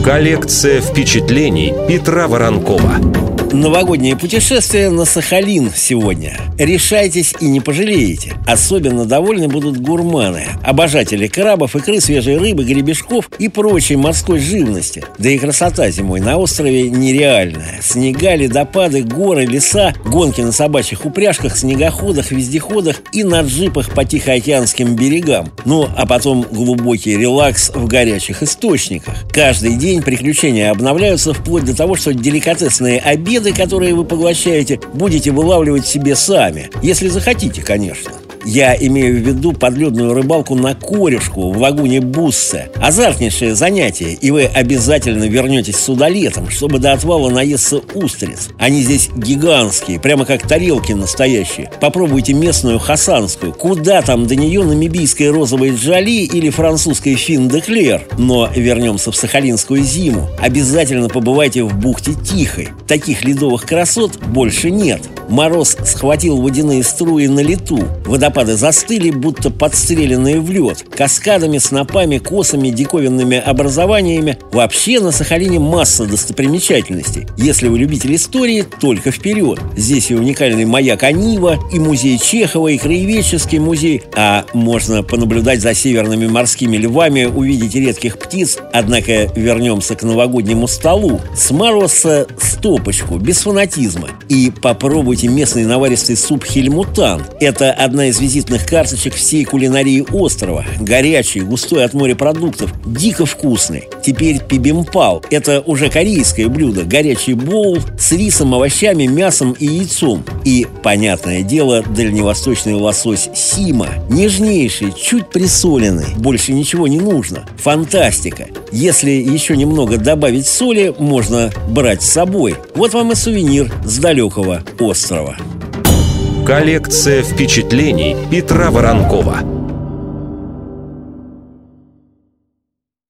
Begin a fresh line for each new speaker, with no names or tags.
Коллекция впечатлений Петра Воронкова.
Новогоднее путешествие на Сахалин сегодня. Решайтесь и не пожалеете. Особенно довольны будут гурманы, обожатели крабов, икры, свежей рыбы, гребешков и прочей морской живности. Да и красота зимой на острове нереальная. Снега, ледопады, горы, леса, гонки на собачьих упряжках, снегоходах, вездеходах и на джипах по тихоокеанским берегам. Ну, а потом глубокий релакс в горячих источниках. Каждый день приключения обновляются вплоть до того, что деликатесные обеды, которые вы поглощаете, будете вылавливать себе сами. Если захотите, конечно. Я имею в виду подледную рыбалку на корешку в лагуне Буссе. Азартнейшее занятие, и вы обязательно вернетесь сюда летом, чтобы до отвала наесться устриц. Они здесь гигантские, прямо как тарелки настоящие. Попробуйте местную хасанскую. Куда там до нее намибийское розовое джоли или французское фин де клер? Но вернемся в сахалинскую зиму. Обязательно побывайте в бухте Тихой. Таких ледовых красот больше нет. Мороз схватил водяные струи на лету. Водопады застыли, будто подстреленные в лед. Каскадами, снопами, косами, диковинными образованиями. Вообще на Сахалине масса достопримечательностей. Если вы любитель истории, только вперед. Здесь и уникальный маяк Анива, и музей Чехова, и краеведческий музей. А можно понаблюдать за северными морскими львами, увидеть редких птиц. Однако вернемся к новогоднему столу. С мороза стопочку, без фанатизма. И попробуйте местный наваристый суп хельмутан. Это одна из визитных карточек всей кулинарии острова. Горячий, густой от морепродуктов, дико вкусный. Теперь пибимпал. Это уже корейское блюдо. Горячий боул с рисом, овощами, мясом и яйцом. И, понятное дело, дальневосточный лосось сима. Нежнейший, чуть присоленный. Больше ничего не нужно. Фантастика. Если еще немного добавить соли, можно брать с собой. Вот вам и сувенир с далекого острова.
Коллекция впечатлений Петра Воронкова.